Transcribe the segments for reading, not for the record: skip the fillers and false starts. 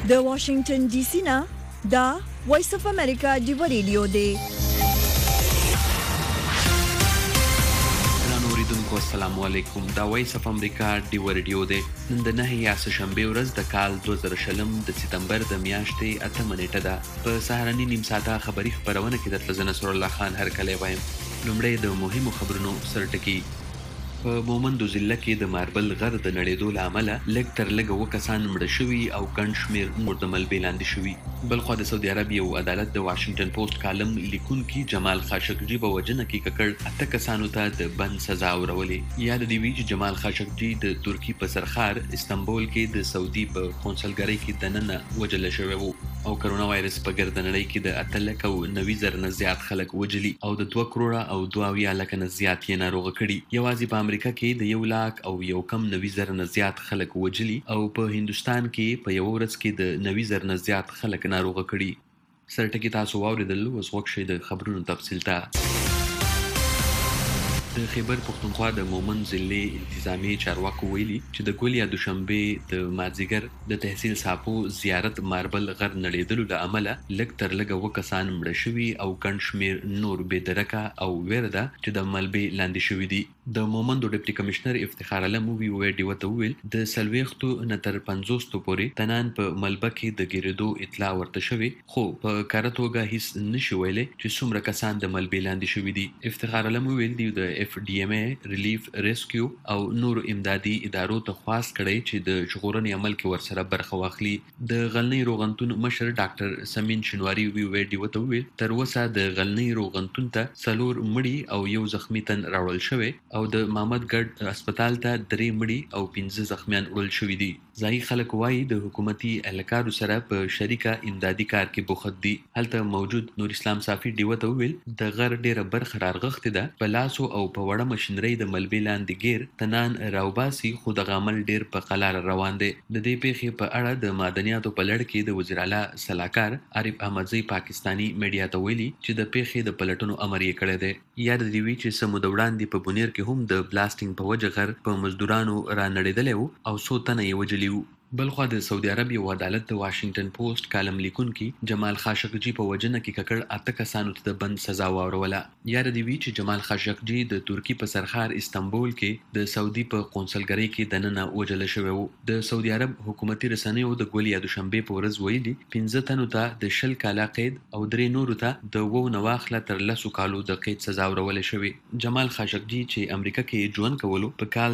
د واشنگټن ډي سي نه دا وایس اف امریکا دی ریډیو دی. السلام علیکم. دا وایس اف امریکا دی ریډیو دی. نن د 9 یا شنبه ورځ د کال 2020 د سپتمبر د میاشتې 8 نیټه ده. په سهارنی نیم ساعته خبری خبرونه کې د نصر الله خان هرکلی وایم. لومړی د مهمو خبرونو سرټکی. په مومندو ضلع کې د ماربل غر د نړېدو له امله لږ تر لږه 9 کسان مړه شوي او ګڼ شمېر نور د ملبې لاندې شوي. بلخوا د سعودي عربیې یو عدالت د واشنګټن پوسټ کالم لیکونکي جمال خاشقجي په وژنه کې ککړ 8 کسانو ته د بند سزا ورولې. یاد دی وی چې جمال خاشقجي د ترکی په سرخار استنبول کې د سعودي په قونسلګرۍ کې دننه وجل شوی وو او کرونا وایرس په ګرد نړۍ کې د 8,90,000 نه زیات خلک وجلي او د 2 کروڑه او 2 لک نه زیات یې ناروغ کړي. یوازې په امریکا کې د 1,90,000 نه زیات خلک وجلي او په هندستان کې په یو ورځ کې د 90,000 نه زیات خلک ناروغ کړي. سرټکی تاسو واوریدل اوس وخت شي د خبرونو تفصیل ته. د خیبر پختونخوا د مومند ضلع انتظامی چارواکو ویلي چې د ګول یا دوشنبه د مازیګر د تحصیل ساپو زیارت ماربل غر نړېدلو له امله لږ تر لږه 9 کسان مړه شوي او ګڼ شمېر نور بې درکه او ویره ده چې د ملبې لاندې شوي دي. د مومندو ډیپټي کمشنر افتخار علم ډیو ته وویل د 40 نه تر 50 پورې تنان په ملبه کې د ګیرېدو اطلاع ورته شوې، خو په کاره توګه هیڅ نشي ویلې چې څومره کسان د ملبې لاندې شوي دي. افتخار علم ویل دی د FDMA ریلیف ریسکیو او نور امدادي ادارو ته خواست کړی چې د ژغورنې عمل کې ورسره برخه واخلي. د غلنۍ روغتون مشر ډاکټر سمین شنواری ډیو ته ویل تر اوسه د غلنۍ روغتون ته 4 مړي او 1 زخمی تن راوړل شوی او د محمد ګډ هسپتال ته 3 مړي او 15 زخمیان وړل شوي دي. ځایي خلک وایي د حکومتي اهلکارو سره په شریکه امدادي کار کې بوخت دي. هلته موجود نور اسلام صافي ډیو ته ویل د غر ډیره برخه رارغښتې ده، په لاسو او په وړه مشینرۍ د ملبې لاندې ګیر تنان راوباسي، خو د عمل ډیر په قلار روان دی. د دې پیښې په اړه د معدنیاتو په لړ کې د وزیر اعلی صلاحکار عارف احمدزی پاکستانی میډیا ته ویلي چې د پیښې د پلټنو امر یې کړی دی. یاد دی وی چې سمو د وړاندې په بونیر کې هم د بلاسټینګ په وجه غر په مزدورانو را نړېدلی وو او 100 تنه یې وجلي وو. بلخوا د سعودي عربیې یو عدالت د واشنګټن پوسټ کالم لیکونکي جمال خاشقجي په وژنه کې ککړ 8 کسانو ته د بند سزا واوروله. یاد دی وی چې جمال خاشقجي د ترکی په سرخار استنبول کې د سعودي په قونسلګرۍ کې دننه وجل شوی وو. د سعودي عرب حکومتي رسنیو د ګول یا دوشنبه په ورځ ویلي 15 تنو ته د 10 کاله قید او 3 نورو ته د 2 نواخله تر 10 کالو د قید سزا ورول شوی. جمال خاشقجي چې امریکا کې ژوند کولو په کال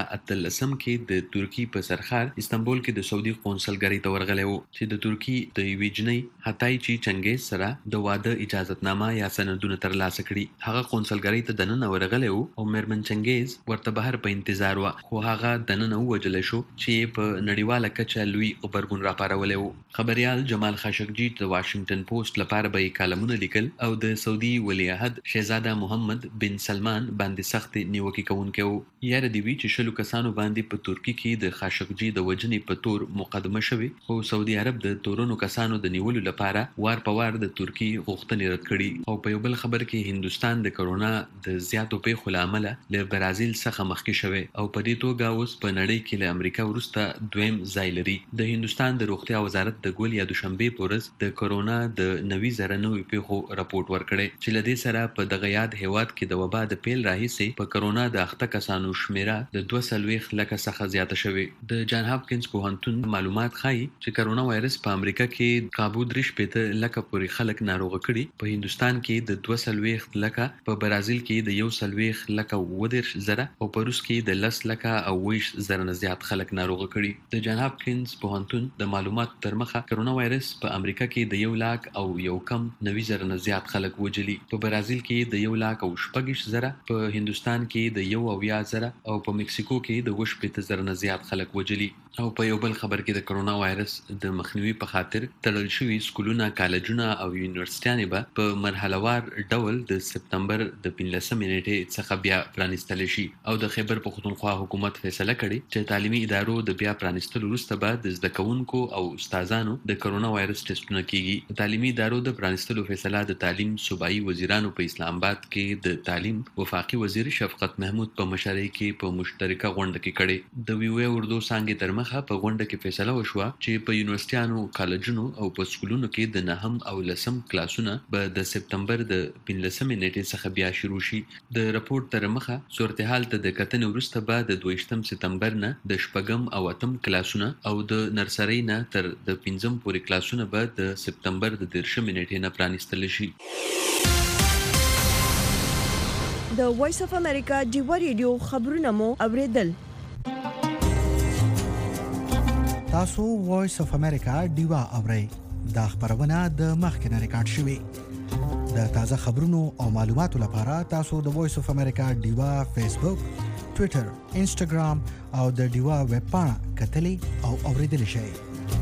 2013 کې د ترکی په سرخار استنبول کې د سعودي قونسلګرۍ ته ورغلی وو چې د ترکی د یوې جنۍ هتایچی چنګیز سره د واده اجازتنامه یا سندونه ترلاسه کړي. هغه قونسلګرۍ ته دننه ورغلی وو او میرمن چنګیز ورته بهر په انتظار وه، خو هغه دننه ووژلی شو چې په نړیواله کچه لوی غبرګون راپارولی وو. خبریال جمال خاشقجي د واشنګټن پوسټ لپاره به یې کالمونه لیکل او د سعودي ولیعهد شهزاده محمد بن سلمان باندې سخت نیوکې کوونکی وو. یاد دی وی چې 20 کسانو باندې په ترکی کې د خاشقجي د وژنې په تور مقدمه شوی، خو سعودي عرب د تورونو کسانو د نیولو لپاره وار په وار د ترکی غوښتنې رد کړي. او په یو بل خبر کې هندستان د کرونا د زیاتو پیښو له امله له برازیل څخه مخکې شوی او په دې توګه اوس په نړۍ کې له امریکا وروسته دویم ځای لري. د هندستان د روغتیا وزارت د ګول یا دوشنبه په ورځ د کرونا د 90,000 نوې پیښو راپورټ ورکړی چې له دې سره په دغه یاد هیواد کې د وبا د پیل راهیسې په کرونا د 8 کسانو شمیره د 240 لک څخه زیاته شوې. د جان هاپکینز پوهنتون معلومات ښایي چې کرونا وایرس په امریکا کې قابو 3 لک پورې خلک ناروغ کړي، په هندستان کې د 240 لک، په برازیل کې د 140 لک 10,000 او په روس کې د 10 لک 20,000 نه زیات خلک ناروغ کړي. د جان هاپکینز پوهنتون د معلوماتو تر مخه کرونا وایرس په امریکا کې د 1,90,000 نه زیات خلک وجلي، په برازیل کې د 1,60,000، په هندستان کې د 1,000 او په مکسیکو کې د 20,000 نه زیات خلک وجلي. او په یو بل خبر کې د کرونا وایرس د مخنیوي په خاطر تړل شوي سکولونه، کالجونه او یونیورسيټانې به په مرحلهوار ډول د سپتمبر د 15 نیټې څخه بیا پرانیستل شي. او د خیبر پختونخوا حکومت فیصله کړې چې تعلیمي ادارو د بیا پرانیستلو وروسته به د زده کوونکو او استادانو د کرونا وایرس ټیسټونه کیږي. د تعلیمي ادارو د پرانیستلو فیصله د تعلیم صوبایي وزیرانو په اسلام آباد کې د تعلیم وفاقي وزیر شفقت محمود په مشرۍ کې په مشترکه غونډه کې کړې. د ویو اردو څانګې ترمنځ مخه په غونډه کې فیصله وشوه چې په یونیورسيټانو، کالجونو او په سکولونو کې د 9 او 10 کلاسونه به د سپتمبر د 15 نیټې څخه بیا شروع شي. د راپورټ تر مخه صورتحال ته د کتنې وروسته به د 22 سپتمبر نه د 8 او 8 کلاسونه او د نرسرۍ نه تر د 15 پورې کلاسونه به د سپتمبر د 13 نیټې نه پرانیستل شي. د وایس اف امریکا ډیوا ریډیو خبرونه مو اوریدل. تاسو وایس اف امریکا ډیوا اورئ. دا خبرونه د مخکنه ریکارډ شوې. د تازه خبرونو او معلوماتو لپاره تاسو د وایس اف امریکا ډیوا فیسبوک، ټوئیټر، انسټاګرام او د ډیوا ویب پاڼه کتلی او اوریدلی شئ.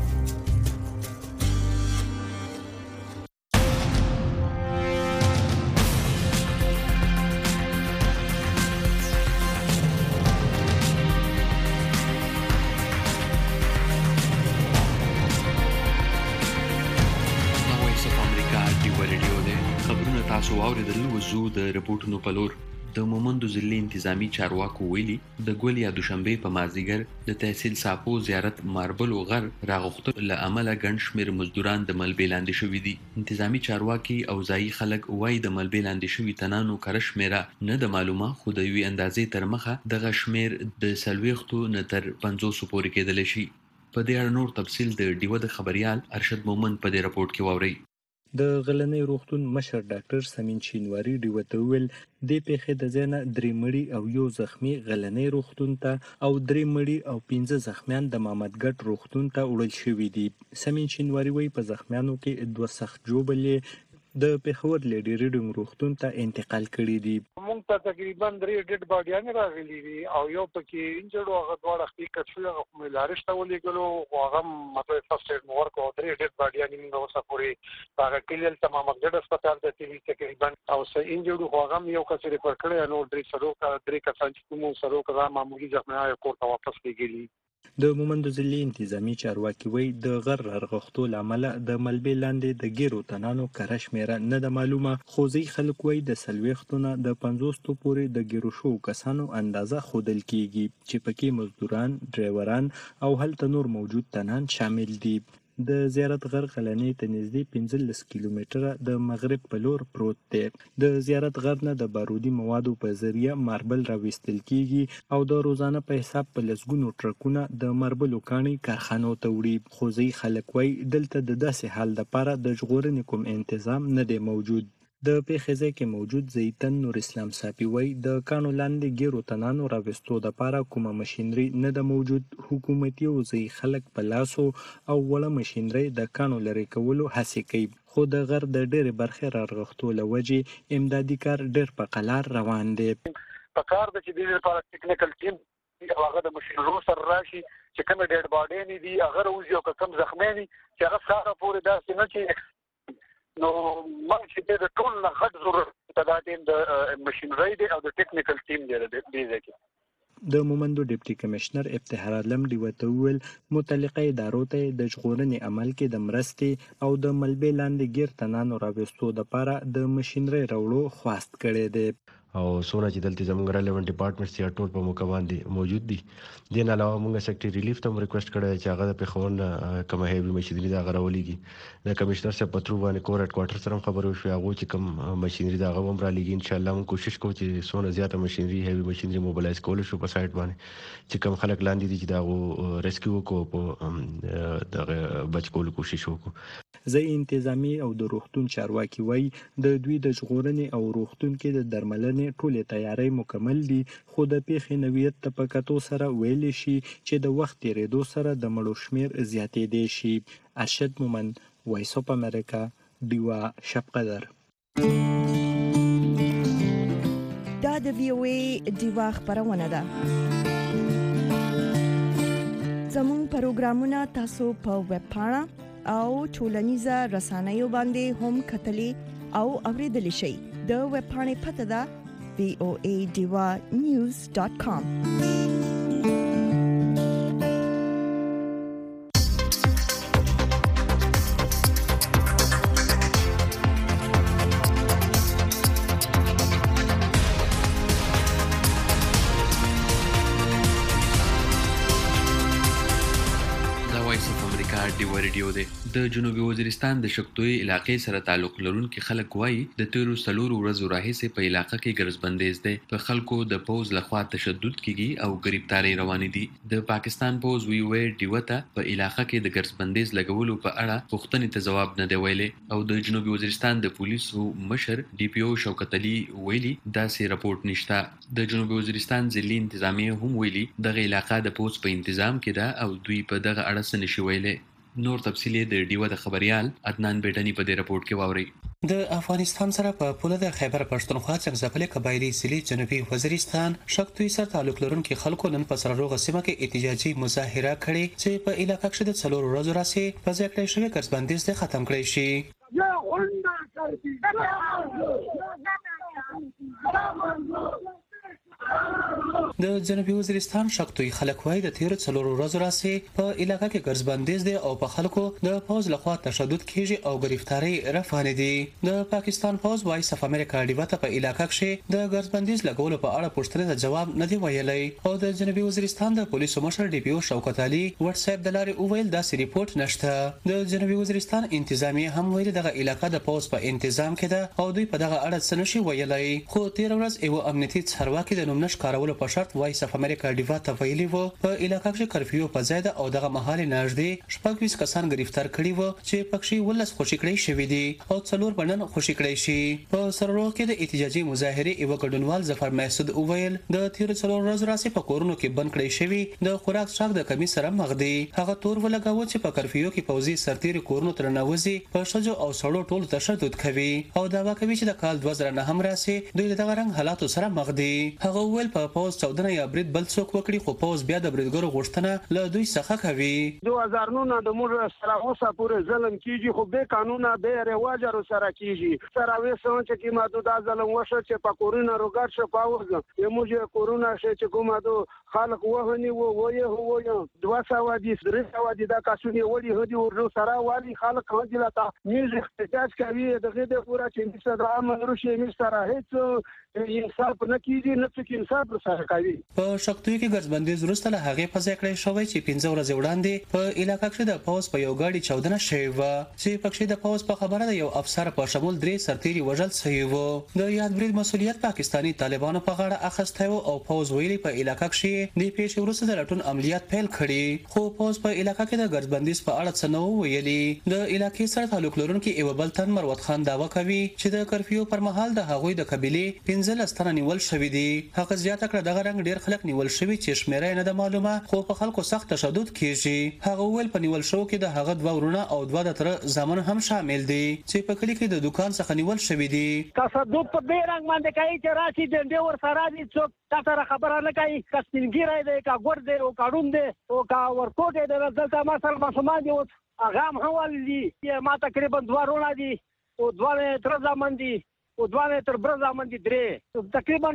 تاسو واوریدل وزو د رپورټونو په لور. د مومندو ضلع انتظامی چارواکو ویلي د ګول یا دوشنبه په مازیګر د تحصیل ساپو زیارت ماربل او غر راغښت له عمله ګڼ شمېر مزدوران د ملبې لاندې شوي دي. انتظامی چارواکي او ځایي خلک وایي د ملبې لاندې شوي تنانو کره شمېره نه د معلومه، خو د یوې اندازې تر مخه دغه شمېر د 40 نه تر 50 پورې کېدلی شي. په دې اړه نور تفصیل د ډیوه د خبريال ارشد مومند په دې رپورټ کې واورئ. د غلنۍ روغتون مشر ډاکټر سمین شینواری ډیوه ته ویل د پیښې د ځنه 3 مړي او 1 زخمی غلنۍ روغتون ته او 3 مړي او 15 زخمیان د محمدګټ روغتون ته وړل شوي دي. سمین شینواری وایي په زخمیانو کې 2 سخت جوړبلې د پیښور لیډي ریډینګ روغتون ته انتقال کړي دي. موږ ته تقریبا 3 ډیډ باډیان راغلي دي او یو پکې انجرډ هغه دواړه خپل کڅوړه کومه لارښت ولېګلو هغه مطلب فرست ایډ مور کو 3 ډیډ باډیان موږ اوسه پورې هغه کلیل تمام مګډ هسپتال ته تیری تقریبا او سه انجرډ هغه یو کس ریفر کړی نو 3 کسان چې کوم سره کړه معمولی ځخمه کور ته واپس لګیلی. د مومندو ضلع انتظامی چارواکي وایي د غر رغښتو لامل د ملبې لاندې د ګیرو تنانو کره شمیره نه د معلومه، خو ځای خلک وایي د 40 نه د 50 پورې د ګیرو شو کسانو اندازه خودل کیږي چې پکې مزدوران، ډرایوران او هلته نور موجود تنان شامل دي. د زیارت غر غلنۍ ته نږدې 15 کیلومتره د مغرب په لور پروت دی. د زیارت غر نه د بارودي موادو په ذریعه ماربل راوستل کیږي او د روزانه په حساب په لسګونو ټرکونه د ماربلو کاڼي کارخانو ته وړي. خو ځای خلک وایي دلته د داسې حال لپاره د ژغورنې کوم تنظیم نه دی موجود. د پیښې ځای کې موجود زیتن نور اسلام صافي وایي د کانو لاندې ګیرو تنانو راوستو لپاره کومه ماشینري نه ده موجود. حکومتي او ځای خلک په لاسو او وړه ماشینري د کانو لري کولو هڅې کوي، خو د غر د ډېرې برخې راغښتو له وجې امدادي کار ډېر په قلار روان دی. په کار د چې د لپاره ټیکنیکل ټیم هغه د ماشینرو سره راشي چې کوم ډېر باډي نه دي هغه روزي او کوم زخمي دي چې هغه سره پورې داسې نه چې نو موږ چې د ټول نه غټ ضرورت د ماشینري دی او د ټیکنیکل ټیم دی ځکه د مومندو ډیپټي کمشنر افتخار عالم ډیوه ته ویل متعلقه ادارو ته د ژغورنې عمل کې د مرستې او د ملبې لاندې ګیر تنانو راوستو لپاره د ماشینري راوړو خواست کړی دی. او سونه چې دلته زموږ ریلیونټ ډپارټمنټس یا ټول په موقع باندې موجود دي. دین علاوه موږ سیکټری ریلیف ته ریکوست کړی چې هغه د پیښور نه کوم هیوی ماشینري دا غراولېږي. د کمشنر صاحب په ترو باندې کور هډ کوارټر سره خبرو شو هغه چې کوم ماشینري دا غو هم را لېږي. ان شاء الله موږ کوشش کوو چې سونه زیاته ماشینري هیوی ماشینري موبلایز کول شو په سایت باندې چې کوم خلک لاندې دي چې دا غو ریسکیو کو په دغه بچ کول کوشش وکړو. ځای انتظامی او د روغتون چارواکي وایي د دوی د ژغورنې او روغتون کې د درملنې ټولې تیاری مکمل دي، خو د پیښې نوعیت ته په کتو سره ویلی شي چې د وخت تیریدو سره د مړو شمیر زیاتېدی شي. ارشد مومند، وایس اف امریکا، ډیوا شب قدر. دا د وی او ای ډیوا خبرونه ده. زموږ پروګرامونه تاسو په ویب پاڼه او ټولنیزه رسنیو باندې هم کتلی او اوریدلی شئ. د ویب پاڼې پته ده voadivanews.com. یو ریډیو دی. د جنوبي وزیرستان د شکتوی علاقې سره تعلق لرونکي خلک وایي د تیرو 4 ورځو راهیسې په علاقه کې ګرځبندیز دی. په خلکو د پوز لخوا تشدد کیږي او گرفتاری روانې دي. د پاکستان پوز وی ډیوته په علاقه کې د ګرځبندیز لګولو په اړه پوښتنې ته جواب نه دی ویلي او د جنوبي وزیرستان د پولیسو مشر ډي پی او شوکت علي ویلي داسې راپورټ نشته. د جنوبي وزیرستان ځلي انتظامیه هم ویلي دغه علاقه د پوز په تنظیم کې ده او دوی په دغه اړه څه نشي ویلي. نور تفصیل د ډیوه د خبريال عدنان بیٹنی په دې راپورټ کې واوري. د افغانستان سره په پوله د خیبر پښتونخوا څنګه قبایلی ضلع جنوبي وزیرستان شکتوی سره تعلق لرونکي خلکو نن په سرروغه سیمه کې احتجاجي مظاهره کړې چې په علاقه کې د 4 ورځو راځي په ځای کې شوی ګرځبندیز ختم کړی شي. د جنوبي وزیرستان شکتوی خلک وایي د 4 ورځو راځي په علاقه کې ګرځبندیز دی او په خلکو د پوز لخوا تشدد کیږي او گرفتاری روانې دي. د پاکستان پوز وایس اف امریکا ډیوته په علاقه کې د ګرځبندیز لګولو په اړه پوښتنې ته جواب نه دی ویلی او د جنوبي وزیرستان د پولیسو مشر ډي پی او شوکت علي واتس اپ د لارې وویل داسې ریپورت نشته. د جنوبي وزیرستان انتظامیه هم ویلي دغه علاقه د پوز په تنظیم کې ده او دوی په دغه اړه څه نشي ویلی. خو 13 ورځ یو امنیتي چارواکي د نوم نش کارولو په شرط وایس اف امریکا ډیوته ویلي وو په علاقه کې کرفیو په ځای ده او دغه مهال نږدې 26 کسان گرفتار کړي وو چې پکې ولس خوشی کړی شوی دي او 4 بنن خوشی کړی شي. په سرروغ کې د احتجاجي مظاهره یو ګډونوال ظفر محسود وویل د 13 ورځې راځي په کورونو کې بند کړی شوی د خوراک شاک د کمی سره مخ دي. هغه تور ولګاوه چې په کرفیو کې پوزي سرتیر کورونو تر نوځي په شجو او سړو ټول تشدد کوي او داوا کوي چې د کال 2009 هم راسي دوی دغه رنګ حالاتو سره مخ دي. هغه ویل په پوز 14 یا برید بل څوک وکړي خو پوز بیا د بریدګرو غوښتنه له دوی څخه کوي. 2009 د موږ سره اوسه پورې ظلم کیږي خو به قانونا به رواجو سره کیږي سره وسون چې کی ماده د ظلم وشو چې په کورونا روګر شو پاوز یو موږ کورونا چې کومه دو خلق وهني وو 200 دي 300 دي دا کاسونی وړي هدي ورو سره والی خلق هدي لاته میوزیک احتجاج کوي دغه د پورا چې مستر عامل روشي مستر هیڅ انصاف نه کیږي نه څه انصاف سره کوي. په شکتوی کې ګرځبندیز وروسته له هغه په ځای کړی شوی چې 15 ورځې وړاندې په علاقه کې د پوز په یو گاډي 14 شوی و چې پکې د پوز په خبره د یو افسر په شمول 3 سرتیري وژل شوی و. د یاد برید مسولیت پاکستانی طالبانو په غاړه اخیستی و او پوز ویلي په علاقه کې د پیښې وروسته د لټون عملیات پیل کړي خو پوز په علاقه کې د ګرځبندیز په اړه څه نه ویلي. د علاقې سره تعلق لرونکي یو بل تن مروت خان داوا کوي چې د کرفیو پر مهال د هغوی د قبيله 15 تنه نیول شوی دي. هغه زیاته کړه دغه رنګ ډیر خلک نیول شوی چې شمیره نه د معلومه خو په خلکو سخت تشدد کیږي. هغه ویل په نیول شو کې د هغه 2 ورونه او 2 د تر زامن هم شامل دي چې په کلی کې د دکان څخه نیول شوی دي. تشدد په دې رنګ باندې کوي چې راشي د ډیر ور سره دي څوک تاسو خبره نه کوي کسبګیرای دی کا ګور دی او کاروم دی او کا ورکوټ دی دلته ما سره مسلمان دي او هغه هم ولي ما تقریبا 2 ورونه دي او 2 تر زامن دي او 2 تر برزه باندې درې تقریبا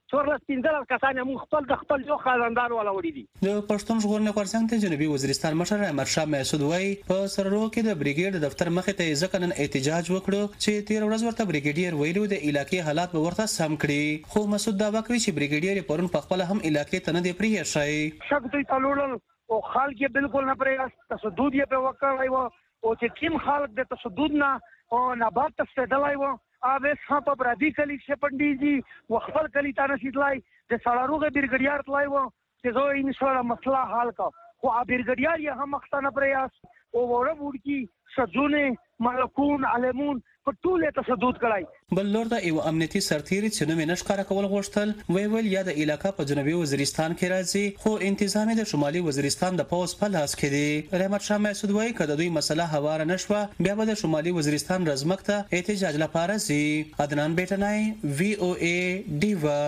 14 کسان موږ خپل یو خاندان ولا وړي دي. د پښتون ژغورنې غورځنګ ته جنوبي وزیرستان مشر احمد شاه محسود وای په سرروغ کې د بریګیډ دفتر مخې ته ځکه نن احتجاج وکړو چې 13 ورځې ورته بریګیډیر ویلو د علاقې حالات به ورته سم کړي خو مسعود داوا کوي چې بریګیډیر پرون په خپل هم علاقې ته نه دی پریښی شي. شک دوی تلول او خلک بالکل نه پرې تشدد یې په وکړای وو او چې تیم خلک د تشدد نه او نبات تستدلای وو اوبه څه په برادي کلی شپنديږي وخپل کلی ته نشیدلای د سړاروغه بیرګډیار تلای وو چې زه ان شاء الله مسله حل کا خو بیرګډیار یې هم مختنه پریاس او وره ورکی سجونه ملکون علمون په ټوله تشدد کړای. بل لور د یو امنیتي سرتیری چې نوم نش کار کول غوښتل ویل یا د علاقې په جنوبي وزیرستان کې راځي خو انتظامی د شمالي وزیرستان د پوز په لاس کې دی. احمد شاه محسود وایي کله دوی مسله هواره نشوه بیا به د شمالي وزیرستان رزمک ته احتجاج لپاره زی. عدنان بیٹنای وی او ای ډیوا.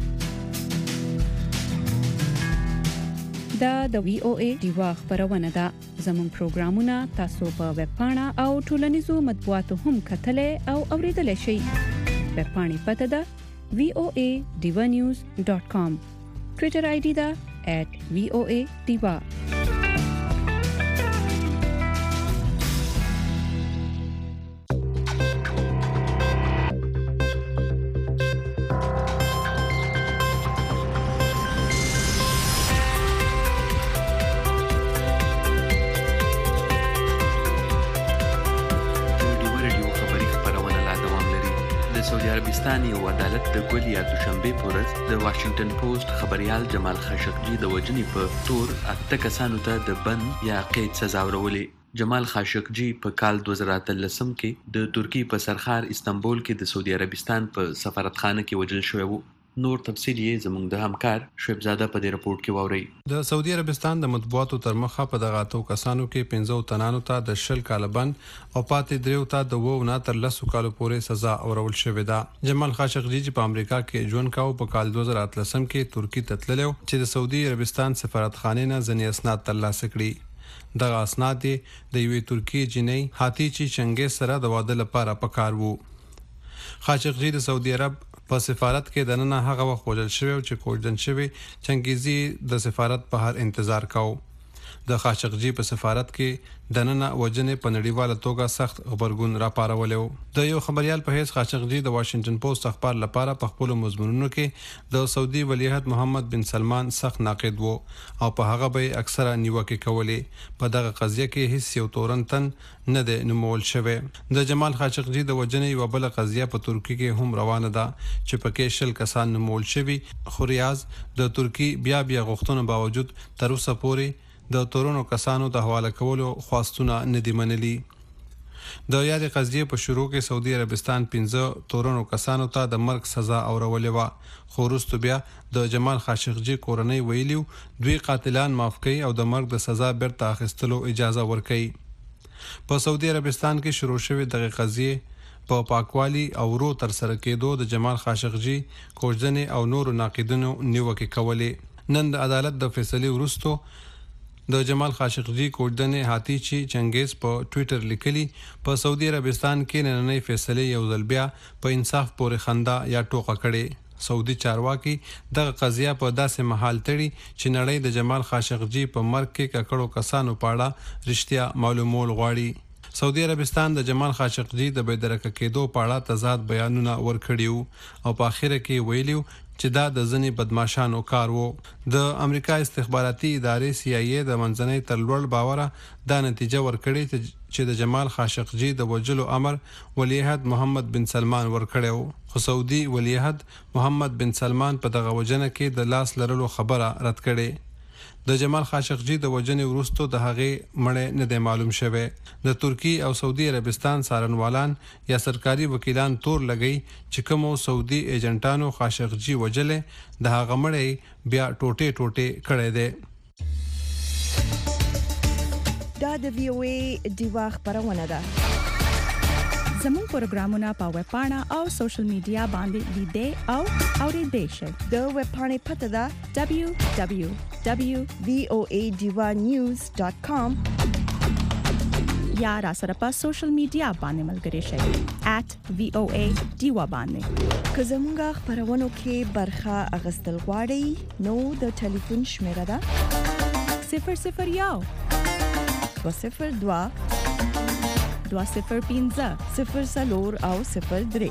دا د وی او ای ډیوا خبرونه ده. زموږ پروګرامونه تاسو په ویب پاڼه او ټولنیزو مطبوعاتو هم کتلای او اوریدلای شئ. ویب پاڼې پته ده voanews.com. ټوئیټر آی ډی ده @voadiva. پاکستان یو عدالت د ګول یا دوشنبه په ورځ د واشنگټن پوسټ خبريال جمال خاشقجي د وجنې په تور اته کسانو ته د بند یا قید سزا ورولې. جمال خاشقجي په کال 2013 کې د ترکی په سرخار استنبول کې د سعودي عربستان په سفارتخانه کې وژل شوی و. نور تفصیل یې زموږ د همکار شعیب زاده په دې رپورت کې واوري. د سعودي عربستان د مطبوعاتو تر مخه په دغه اتو کسانو کې 15 تنانو ته د 10 کال بند او پاتې دریو ته د 2 نه تر 10 کال پورې سزا اورول شوې ده. جمال خاشقجي چې په امریکا کې ژوند کاوه په کال 2013 کې ترکی ته تللی چې د سعودي عربستان سفارتخانه نه ځنې اسناد ترلاسه کړي. دغه اسناد د یوې ترکی جنۍ هاتیچی چنګیز سره د واده لپاره پکار وو. خاشقجي د سعودي عرب په سفارت کې دننه هغه وخت وژل شوی چې کوژدن شوی چنګیزي د سفارت په هر انتظار کاو. د خاشقجي په سفارت کې دننه وجنې په نړیواله توګه سخت خبرګون راپارولو. د یو خبريال په هیڅ خاشقجي د واشنگټن پوسټ اخبار لپاره په خپل مضمونونو کې د سعودي ولیعهد محمد بن سلمان سخت ناقد وو او په هغه به اکثره نیوکه کولې. په دغه قضیه کې هیڅ یو تورنتن نه د نومول شوی. د جمال خاشقجي د وجنې یو بل قضیه په ترکی کې هم روانه ده چې پکې 10 کسان نومول شوی، خو ریاض د ترکی بیا غوښتنو باوجود تر اوسه پورې د تورونو کسانو د حواله کولو خواستونه نه دي منلي. د یادې قضیې په شروع کې سعودي عربستان 15 تورونو کسانو ته د مرګ سزا اورولې و، خو وروسته بیا د جمال خاشقجي کورنۍ ویلي دوی قاتلان معاف کړي او د مرګ د سزا بیرته اخیستلو اجازه ورکړي. په سعودي عربستان کې شروع شوې دغه قضیې په پاکوالي او ورو تر سره کېدو د جمال خاشقجي کوژدنې او نورو ناقدینو نیوکې کولې. نن د عدالت د فیصلې وروسته د جمال خاشقجي کوژدنې هاتیچی چنګیز په ټوئیټر لیکلي په سعودي عربستان کې نننۍ فیصلې یو ځل بیا په انصاف پورې خندا یا ټوکه کړي. سعودي چارواکي دغه قضیه په داسې محال تړي چې نړۍ د جمال خاشقجي په مرګ کې ککړو کسانو پاړه رښتیا معلومول غواړي. سعودي عربستان د جمال خاشقجي د بېدرکه کېدو پاړه تضاد بیانونه ورکړیو او په اخر کې ویلیو چې دا د ځنې بدمعشانو کار وو. د امریکا استخباراتي ادارې CIA د منځنۍ تر لوړ باوره دا نتیجه ورکړې چې د جمال خاشقجي د وژلو امر ولیعهد محمد بن سلمان ورکړی و، خو سعودي ولیعهد محمد بن سلمان په دغه وجنه کې د لاس لرلو خبره رد کړې. د جمال خاشقجي د وجنې وروسته د هغې مړی نه دی معلوم شوی. د ترکی او سعودي عربستان څارنوالان یا سرکاري وکیلان تور لګي چې کومو سعودي ایجنټانو خاشقجي وجلې د هغه مړی بیا ټوټه کړی دی. دا د VOA دیوا خبرونه ده. زموږ پروګرامونه په ویب پاڼه او سوشل میډیا باندې لیدئ او اوریدئ شئ. د ویب پاڼې پته ده www.voadivanews.com یا را سره په سوشل میډیا باندې ملګري شئ @VOA باندې. که زموږ خبرونو کې برخه اغستل غواړئ نو د ټلیفون شمیره ده 001 202 205 04 او 03.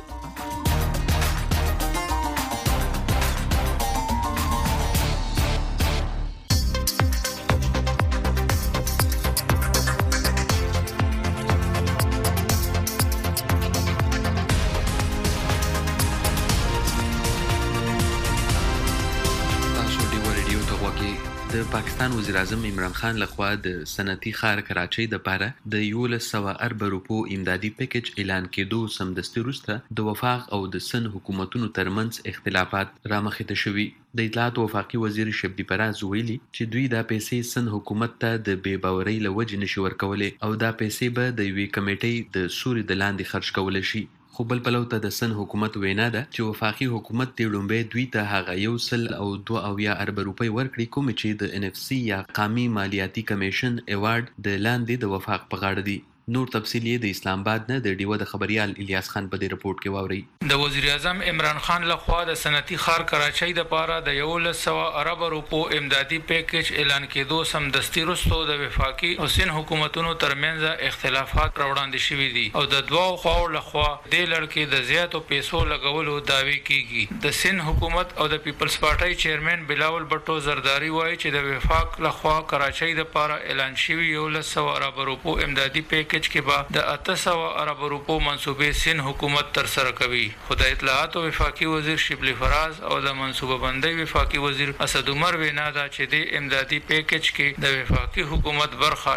د پاکستان وزیر اعظم عمران خان لخوا د صنعتي ښار کراچۍ لپاره د 1100 ارب روپو امدادي پیکج اعلان کېدو سمدستي وروسته د وفاق او د سن حکومتونو ترمنځ اختلافات رامخته شوي. د اطلاعات وفاقي وزیر شبدي پراز ویلي چې دوی دا پیسې سن حکومت ته د بې باورۍ له وجې نشي ورکولی او دا پیسې به د یوې کمیټې د سوري د لاندې خرج کولی شي. خو بل پلو ته د سن حکومت وینا ده چې وفاقي حکومت د لومبۍ دوی ته هغه 102 ارب روپۍ ورکړي کوم چې د NFC یا قامي مالیاتي کمیشن ایوارډ د لاندې د وفاق په غاړه دي. نور تفصیل د اسلام آباد نه د ډیوه د خبريال الیاس خان په دې رپورت کې واوري. د وزیر اعظم عمران خان لخوا د صنعتي ښار کراچۍ لپاره د 1100 ارب روپو امدادي پیکج اعلان کېدو سمدستي وروسته د وفاقي او سن حکومتونو ترمنځ اختلافات راوړاندې شوي دي او د دوه خواو لخوا د لړکې د زیاتو پیسو لګولو دعوی کیږي. د سن حکومت او د پیپلز پارټي چیرمن بلاول بټو زرداری وایي چې د وفاق لخوا کراچۍ لپاره اعلان شوی 1100 ارب روپو امدادي پیکج پیکج کې به د 800 ارب روپو منصوبې سین حکومت تر سره کوي. خدای اطلاعات او وفاقي وزیر شبلی فراز او د منصوبه بندۍ وفاقي وزیر اسد عمر وینا ده چې د امدادي پیکج کې د وفاقي حکومت برخه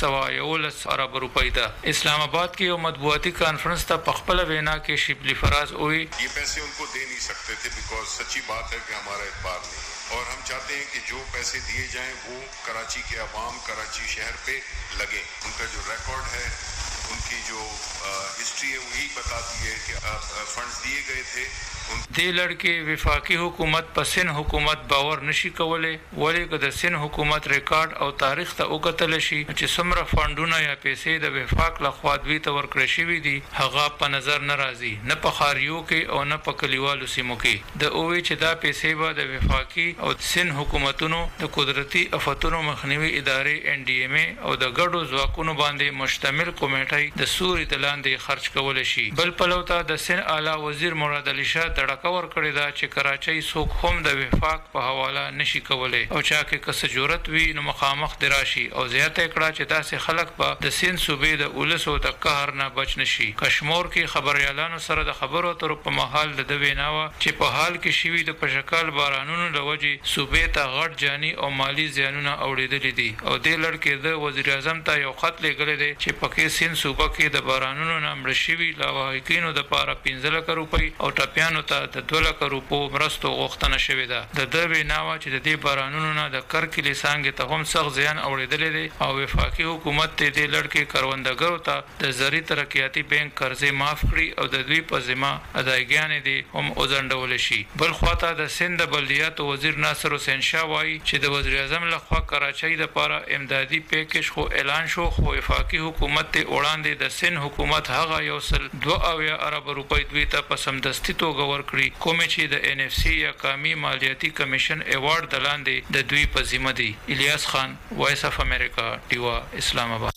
611 ارب روپۍ ده. اسلام آباد کې یو مطبوعاتي کانفرنس ته په خپل وینا کې شبلی فراز وی ये पैसे उनको दे नहीं सकते थे बिकॉज सच्ची बात है कि हमारा इतबार नहीं और हम चाहते हैं कि जो पैसे दिए जाएं वो कराची के अवाम कराची शहर पे लगे. उनका जो रिकॉर्ड है उनकी जो हिस्ट्री है वही बताती है कि फंड्स दिए गए थे. دې لړ وفاقي حکومت په سن حکومت باور نشي کولای ولې که د سن حکومت ریکارډ او تاریخ ته وکتل شي چې څومره فندونه یا پیسې د وفاق لخوا دوی ته ورکړل شوي دي هغه په نظر نه راځي نه په خاریو کې او نه په کلیوالو سیمو کې. د اووي چې دا پیسې به د وفاقي او سن حکومتونو د قدرتي آفتونو مخنیوي ادارې NDMA او د ګډو ځواکونو باندې مشتمل کمیټې د سوري تلاندې خرج کول شي. بل پلوته د سن اعلی وزیر مراد علي شاه تړکه ورکړې ده چې کراچۍ څوک هم د وفاق په حواله نشي کولای او چا کې کس جرأت وي نو مخامخ دراشي او زیاته کړه چې داسې خلک په د سین صوبې د اولسو د قهر نه بچ نشي. کشمور کې خبريالانو سره د خبرو اترو په محل د ویناوه چې په حال کې شوی د پشکال بارانونو لوجي صوبې ته غټ جاني او مالی زیانونه اوریدل دي او د لړ کې د وزیر اعظم ته یو خط لګل دی چې پکې سین صوبه کې د بارانونو نه مړ شوی لاواهکینو د پاره 15 لک روپۍ او ټاپیانو ته د 2 لک روپو مرستو غوښتنه شوې ده. د ویناوه چې د دې بارانونو نه د کرکلي څنګه ته هم سخت زیان اوریدل دي او وفاقي حکومت ته د لړ کې کروندګرو ته د زری ترقیاتی بانک قرضې معاف کړي او د دوی په ذمہ ادایګیانې دي هم وزندول شي. بل خواته د سند بلدیات وزیر ناصر حسین شاه وایي چې د وزیر اعظم لخوا کراچۍ د لپاره امدادي پیکج خو اعلان شو خو وفاقي حکومت ته وړاندې د سن حکومت هغه یو سل 2 ارب روپۍ دوی ته په سمدستي توګه ورکړي کوم چې د NFC یا قومي مالیاتي کمیشن ایوارډ دلاندې د دوی په ذمہ دي. الیاس خان وایس اف امریکا ډیوا اسلام آباد.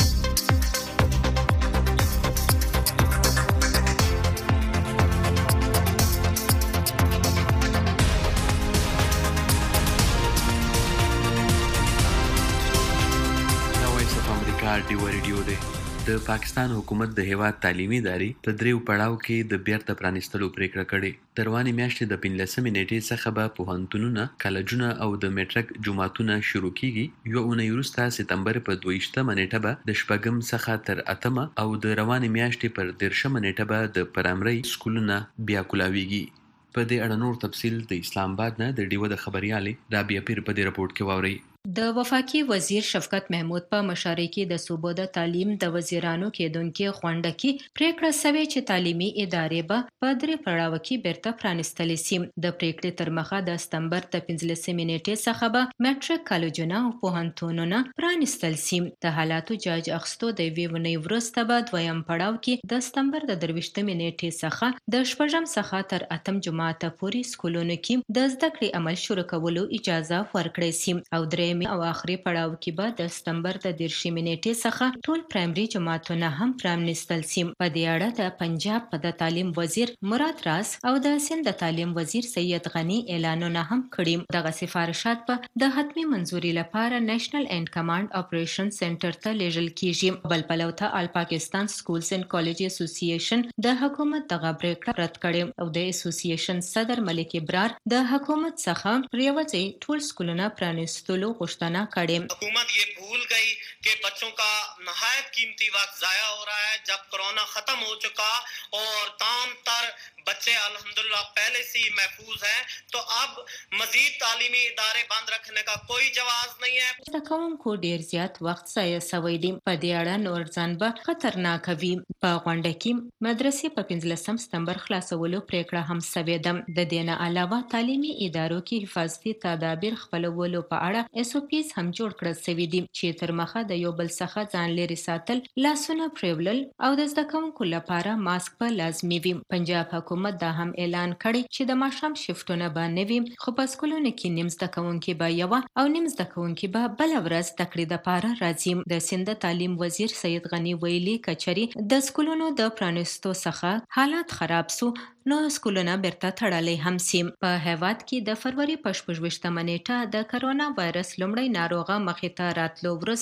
وایس اف امریکا ډیوا ریډیو دی. د پاکستان حکومت د هیواد تعلیمي ادارې په دریو پړاو کې د بیرته پرانیستلو پریکړه کړې. تر روانې میاشتې د 15 نیټې څخه به پوهنتونونه، کالجونه او د میټرک جوماتونه شروع کیږي. یو اونۍ وروسته سپتمبر په 22 نیټه به د شپږم څخه تر 8 او د روانې میاشتې پر 13 نیټه به د پرایمري سکولونه بیا کولاویږي. په دې اړه نور تفصیل د اسلام آباد نه د ډیوه د خبريالې رابعه پیر په دې رپورت کې واوري. د وفاقي وزیر شفقت محمود په مشارۍ کې د صوبو د تعلیم د وزیرانو کېدونکو غونډه کې پریکړه شوې چې تعلیمي ادارې به په درې پړاو کې بیرته پرانیستل شي. د پریکړې تر مخه د سپتمبر د 15 نیټې څخه به میټرک کالجونه او پوهنتونونه پرانیستل شي. د حالاتو جاج اخستو د ویونی ورسته به دویم پړاو کې د سپتمبر د 23 نیټې څخه د شپږم څخه تر 8 جماعت پورې سکولونو کې د زده کړې عمل شروع کولو اجازه ورکړې شي او درې او آخري پړاو کې به د سپتمبر د 13 نیټې څخه ټول پرایمري جماعتونه هم پرانیستل شي. په دې اړه د پنجاب د تعلیم وزیر مراد راز او د سند د تعلیم وزیر سید غنی اعلانونه هم کړي. دغه سفارشات په د حتمی منزوري لپاره نېشنل اینڈ کمانډ اپریشن سنټر ته لیږل کیږي. بل پلوته آل پاکستان سکولز اینڈ کالج اسوسییشن د حکومت دغه پریکړه رد کړې او د اسوسییشن صدر ملک ابرار د حکومت څخه پریوځي ټول سکولونه پرانیستلو غوښتنه کړې. حکومت یہ بھول گئی کہ بچوں کا نہایت قیمتی وقت ضائع ہو رہا ہے جب کورونا ختم ہو چکا اور تمام تر بچے الحمدللہ پہلے سے ہی محفوظ ہیں تو اب مزید تعلیمی ادارے بند رکھنے کا کوئی جواز نہیں ہے. د کومکو ډیر زیات وخت ضایع شوی دی. په دې اړه نور ځان به خطرناک وي. په غونډه کې مدرسې په 15 سپتمبر خلاصولو پریکړه هم شوې ده. د دې نه علاوه تعلیمي ادارو کې حفاظتي تدابیر خپلولو په اړه SOPs هم جوړ کړل شوي دي چې تر مخه د یو بل څخه ځان لري ساتل، لاسونه پریولل او د زده کوونکو لپاره ماسک په لازمي وي. پنجاب حکومت دا هم اعلان کړی چې د ماښام شفټونه به نه وي خو په سکولونو کې نیم زده کوونکي به یوه او نیم زده کوونکي به بله ورځ زده کړې دپاره راځي. د سند تعلیم وزیر سید غنی ویلي کچري د سکولونو د پرانیستو څخه حالات خراب سو نو سکولونه بیرته تړلی هم سي. په هیواد کې د فروری په 28 نیټه د کرونا وایرس لومړی ناروغه مخې ته راتلو وروسته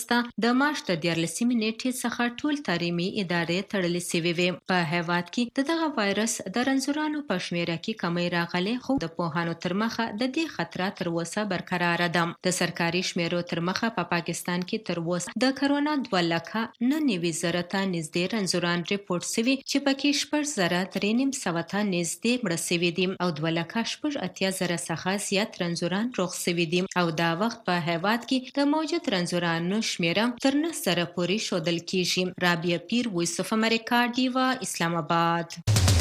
د مارچ د 14 نیټې څخه ټول تعلیمي ادارې تړلې شوې وي. په هیواد کې دغه وایرس د رنځورانو په شمیره کې کمی راغلی، خو د پوهانو تر مخه د دې خطر تر اوسه برقرار ده. د سرکاري شمیرو تر مخه په پاکستان کې تر اوسه د کرونا 2,99,000 ته نږدې رنځوران ریپورت شوي چې پکې 6,300 ته نږدې مړه شوي دي او 2,80,000 څخه زیات رنځوران روغ شوي دي او دا وخت په هیواد کې د موجود رنځورانو شمیره تر 9,000 پورې ښودل کیږي. رابعه پیر، وایس اف امریکا، ډیوا، اسلام آباد.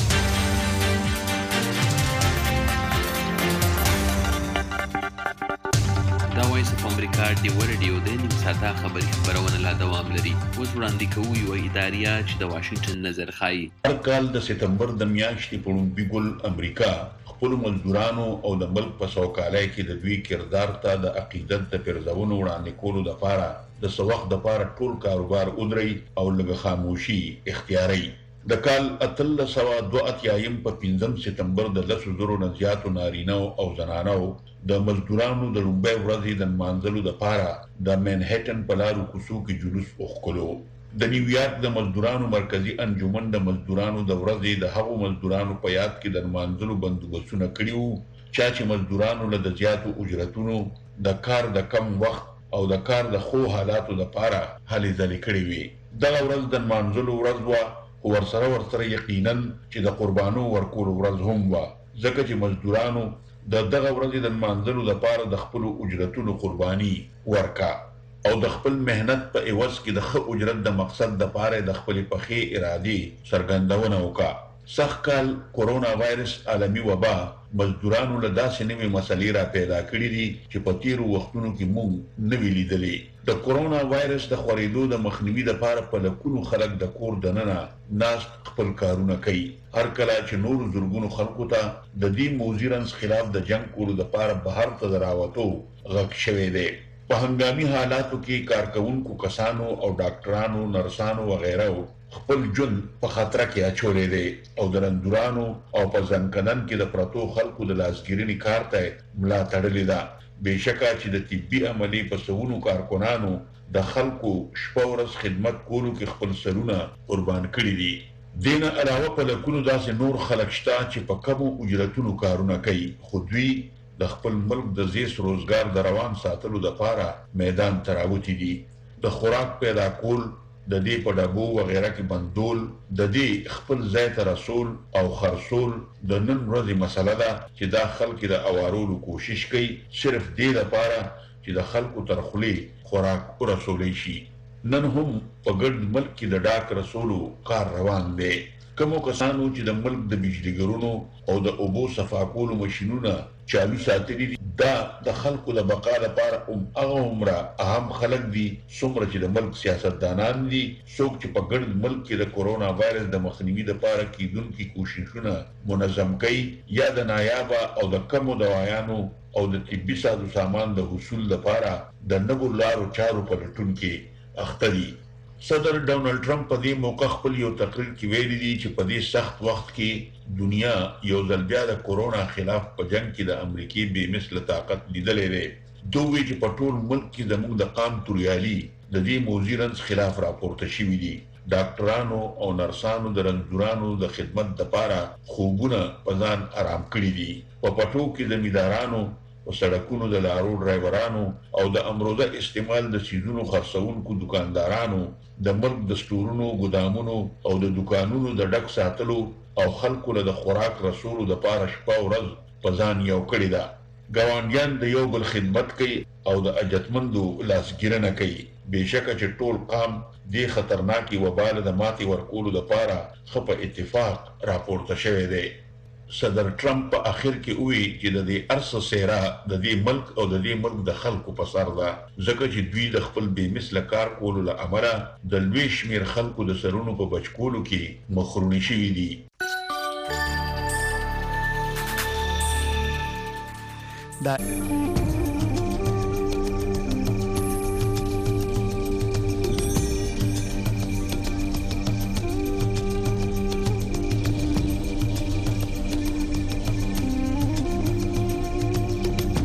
دا وایس اف امریکا ډیوا رادیو د نیم ساعته خبرونه لا دوام لري. اوس وړاندې کوو یو اداریه چې د واشنگټن نظر ښایي. هر کال د سپتمبر د میاشتې په لومړي ګل امریکا خپل مزدورانو او د ملک په سوکالۍ کې د دوی کردار ته د عقیدت د پرځونو وړاندې کولو لپاره د سوخت د لپاره ټول کاروبار ودري او لږه خاموشي اختیاري. د کال 1382 په 5 سپتمبر د 10,000 نه زیاتو نارینه او زنانو د مزدورانو د لومړۍ ورځې د نمانځلو لپاره د منهټن په لارو کوڅو کې جلوس وکړو. د نیویارک د مزدورانو مرکزی انجمن د مزدورانو د ورځې د هغو مزدورانو په یاد کې د نمانځلو بندوبستونه کړي وو چې مزدورانو له د زیاتو اجرتونو، د کار د کم وخت او د کار د خو حالاتو لپاره هلې ځلې کړي وي. دغه ورځ د نمانځلو ورځ وه، خو ورسره یقینا چې د قربانو ورکولو ورځ هم وه، ځکه چې مزدورانو د دغه ورځې د نمانځلو لپاره د خپلو اجرتونو قرباني ورکا او د خپل مهنت په عوض کې د ښه اجرت د مقصد لپاره د خپلې پخې ارادې څرګندونه وکړه. سخت کال کورونا وایرس عالمي وبا مزدورانو له داسې نوې مسلې را پیدا کړي دي چې په تیرو وختونو کې موږ نه وی لیدلې. د کورونا وایرس د خورېدو د مخنیوي لپاره په لکونو خلک د کور دننه ناست خپل کارونه کوي. هر کله چې نورو زرګونو خلکو ته د دې موضوع رنځ خلاف د جنگ کولو لپاره بهر ته د راوتو غږ شوی دی. په هنګامي حالاتو کې کارکوونکو کسانو او ډاکټرانو، نرسانو وغیره خپل ژوند په خطر کې اچولی دی او د رنځورانو او په ځنکدن کې د پرتو خلکو د لاسګیرنې کار ته ملا تړلې ده. بېشکه چې د طبي عملي په سوونو کارکنانو د خلکو شپه ورځ خدمت کولو کې خپل سرونه قربان کړي دي. دې نه علاوه په لکونو داسې نور خلک شته چې په کمو اجرتونو کارونه کوي، خو دوی د خپل ملک د زیست روزګار د روان ساتلو لپاره میدان ته راوتي دي. د خوراک پیدا کول، د دې په ډبو وغیره کې بندول، د دې خپل ځای ته رسول او خرڅول د نن ورځې مسله ده چې دا خلک د اوارولو کوشش کوي صرف دې لپاره چې د خلکو تر خولې خوراک ورسولی شي. نن هم په ګرد ملک کې د ډاک رسولو کار روان دی. کومو کسانو چې د ملک د بجلیګرونو او د اوبو صفا کولو ماشینونه چالو ساتلي دي، دا د خلکو د بقا لپاره هغه عمره اهم خلک دي څومره چې د ملک سیاستدانان دي، څوک چې په ګرد ملک کې د کورونا وایرس د مخنیوي لپاره کیدونکي کوششونه منظم کوي یا د نایابه او د کمو دوایانو او د طبي سازو سامان د حصول لپاره د نوو لارو چارو په لټون کې اخته دي. صدر ډونالد ټرمپ په دې موقع خپل یو تقریر کې ویلي دي چې په دې سخت وخت کې دنیا یو ځل بیا د کورونا خلاف په جنگ کې د امریکای بې مثله طاقت لیدلی دی. دوی وایي چې په ټول ملک کې زموږ د قام توریالي د دې موضوع رنځ خلاف راپورته شوي دي. ډاکټرانو او نرسانو د رنځورانو د خدمت لپاره خوبونه په ځان آرام کړي دي. په پټو کې زمیندارانو، په سړکونو د لارو ډرایورانو او د امروزه استعمال د سیزونو خرڅونکو دکاندارانو د ملک د سټورونو، ګدامونو او د دکانونو د ډک ساتلو او خلکو له د خوراک رسولو لپاره شپه ورځ په ځان یو کړې ده. ګاونډیان د یو بل خدمت کوي او د حاجتمندو لاسګیرنه کوي. بېشکه چې ټول قام دې خطرناکې وبا له د ماتې ورکولو لپاره ښه په اتفاق راپورته شوی دی. صدر ټرمپ په اخر کې وویل چې د دې ارسه څیره د دې ملک او د دې ملک د خلکو په سر ده، ځکه چې دوی د خپل بې مثله کار کولو له امله د لوی شمېر خلکو د سرونو په بچ کولو کې مخروني شوي دي. دا